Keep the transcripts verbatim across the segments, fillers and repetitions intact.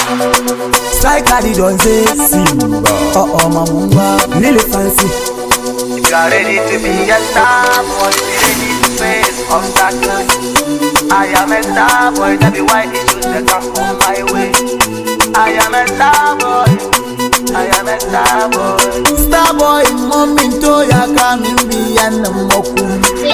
Strike at the don't say Simba. Oh oh mamumba, Lily fancy. If you are ready to be a star boy, be ready to face obstacles. I am a star boy, that be why the shoes that come on my way. I am a star boy, I am a star boy. Star boy, momento ya kamimbi ya namoku.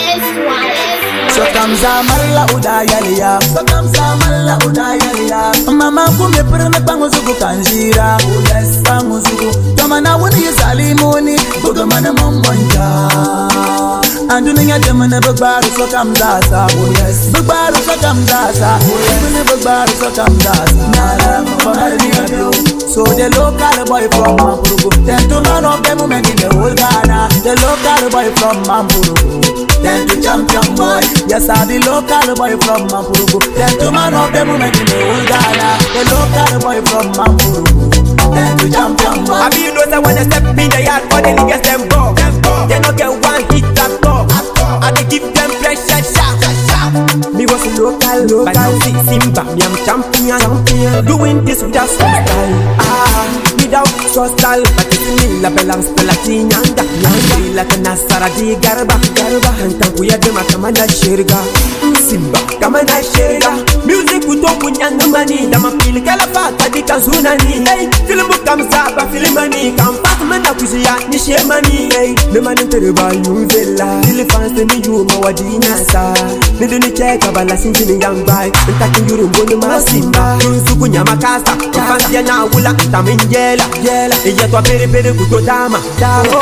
So kamza malla udayaliya, so kamza malla udayaliya. Mama kume prene pangu zugu kanjira, yes pangu zugu. Toma na wuni zalimuni, buga mana mombonja. Andunya demana bagbaru so kamza, oh yes. Bagbaru so kamza, oh yes. Bagbaru so kamza. Nara mabari. So the local boy from Mamburugu, then to man of them women in the whole Ghana. The local boy from Mamburugu, then to champion boy. Yes, I the local boy from Mamburugu, then to man of them women in the whole Ghana. The local boy from Mamburugu, then to champion boy. I mean, you know that when I step in the yard, all the niggas them go, they don't get one hit at all. I they give them pressure, shot, shot. Me was a local, local. But now see Simba, me I'm champion, champion. Doing this without style, ah, without style. But it's me la balance pelatina, yanda. Like a nasara di garba, garba. Hanta kuya de makamana shirga, Simba, kamana shirga. Music kuto kunyanga mani, dama pili kala fata di kazunani. Hey, film comes up, film money, come back mana kusiya ni shemani. Hey, me manin tereba yuvela, ili fans ni you mawadina sa. Me duni cheka bala sinji ni yambai, ntaki yuru mbonu masimba. Suku nyama kasta, fansi ya na wula ntaminjela, jela. Iya twa pere pere kuto dama, dama.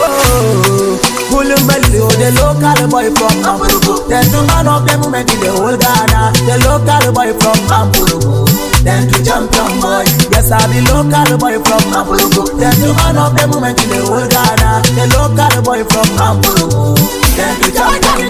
So the local boy from Mamburugu, then to man of them women in the whole Ghana. The local boy from Mamburugu, then to champion boy. Yes, I the local boy from Mamburugu, then to man of them women in the whole Ghana. The local boy from Mamburugu, then to champion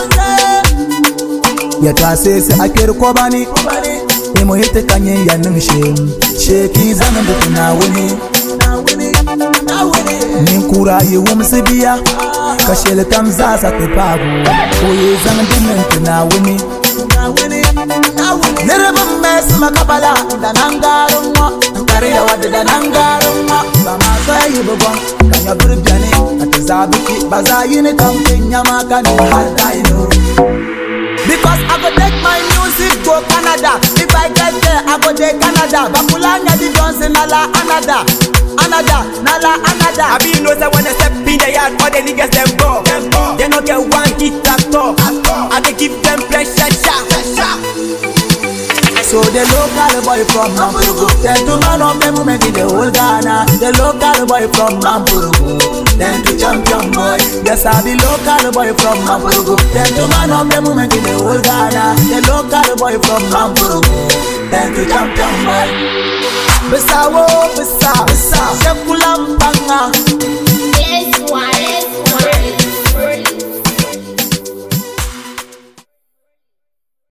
boy. Yet I say I care kobani, emo hite kanye ya nungshem. Sheki zangu na wini, na wini, na wini. Ninkura ye wumsibiya. Kashele kamza sa te pagu, oye zandimente na wini, na wini, na wini. Nereba mesi makabala, danangarumwa, kariya wade danangarumwa. Bama sayi babon, kanya burbyane, atazabiki bazayine kampinya makani hadaino. Because I go take my music go Canada. If I get there, I go take Canada. Bakulanya di Johnson nala anada, anada, nala anada. I be know that when I step in the yard, all the niggas them go, they don't get one hit at all. I they give them pressure, shot, shot. So the local boy from Mamburugu, then to man of them women in the whole Ghana. The local boy from Mamburugu, then to champion boy. Yes, I the local boy from Mamburugu, then to man of them women in the whole Ghana. The local boy from Mamburugu, then to champion boy. Besa wo besa, besa. Shekulam banga.